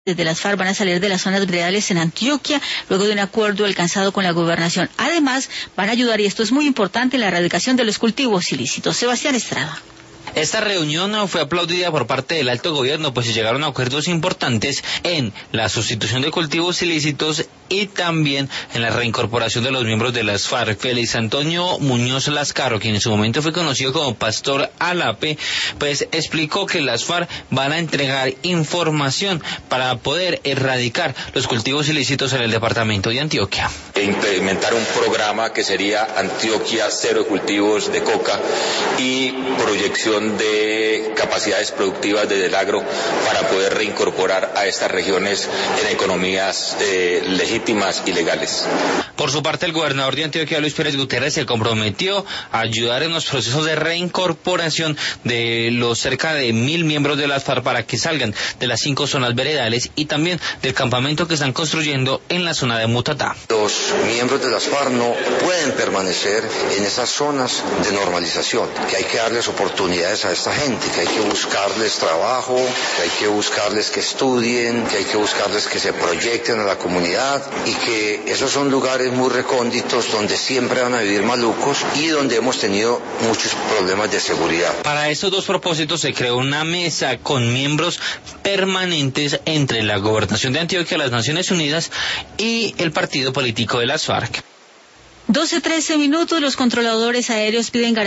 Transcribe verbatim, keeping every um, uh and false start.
de las FARC van a salir de las zonas veredales en Antioquia, luego de un acuerdo alcanzado con la gobernación. Además, van a ayudar, y esto es muy importante, en la erradicación de los cultivos ilícitos. Sebastián Estrada. Esta reunión fue aplaudida por parte del alto gobierno, pues se llegaron a acuerdos importantes en la sustitución de cultivos ilícitos y también en la reincorporación de los miembros de las FARC. Félix Antonio Muñoz Lascarro, quien en su momento fue conocido como Pastor Alape, pues explicó que las FARC van a entregar información para poder erradicar los cultivos ilícitos en el departamento de Antioquia. E implementar un programa que sería Antioquia cero cultivos de coca y proyección de capacidades productivas desde el agro para poder reincorporar a estas regiones en economías eh, legítimas y legales. Por su parte, el gobernador de Antioquia, Luis Pérez Gutiérrez, se comprometió a ayudar en los procesos de reincorporación de los cerca de mil miembros de las FARC para que salgan de las cinco zonas veredales y también del campamento que están construyendo en la zona de Mutatá. Los miembros de las FARC no pueden permanecer en esas zonas de normalización, que hay que darles oportunidades a esta gente, que hay que buscarles trabajo, que hay que buscarles que estudien, que hay que buscarles que se proyecten a la comunidad y que esos son lugares muy recónditos donde siempre van a vivir malucos y donde hemos tenido muchos problemas de seguridad. Para estos dos propósitos se creó una mesa con miembros permanentes entre la Gobernación de Antioquia, las Naciones Unidas y el partido político de las FARC. doce trece minutos, los controladores aéreos piden garantía